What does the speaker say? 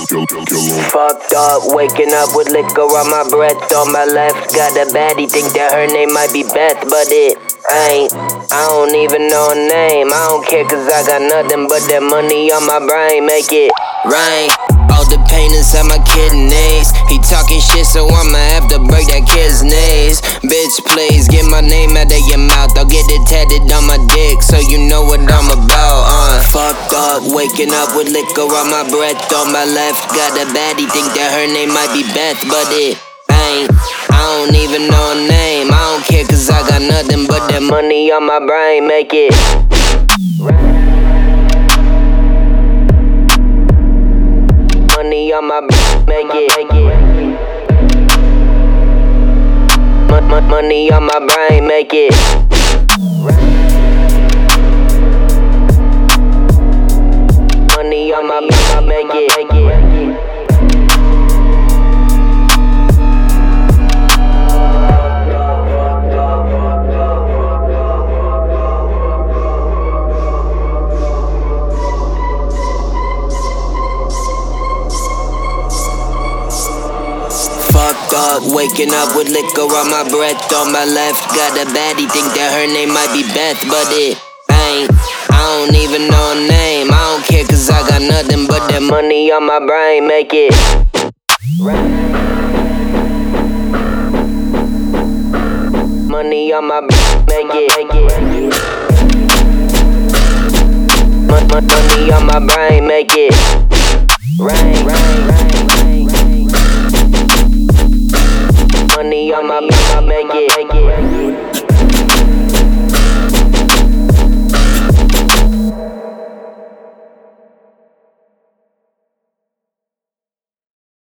Fucked up, waking up with liquor on my breath. On my left, got a baddie, think that her name might be Beth, but it ain't. I don't even know her name. I don't care cause I got nothing but that money on my brain. Make it rain. All the pain inside my kidneys. He talking shit, so I'ma have to break that kid's knees. Bitch, please get my name out of your mouth. I'll get it tatted on my dick, so you know what I'm about. Fucked up, waking up with liquor on my breath. On my left, got a baddie, think that her name might be Beth, but it ain't. I don't even know her name. I don't care cause I got nothing but that money on my brain. Make it money on my brain. Make it money on my brain. Make it money on my brain. Make it Fucked up, waking up with liquor on my breath. On my left, got a baddie, think that her name might be Beth, but it ain't. I don't even know her name. I don't care cause I got nothing but that money on my brain. Make it money on my brain. Make it money on my brain. Make it rain.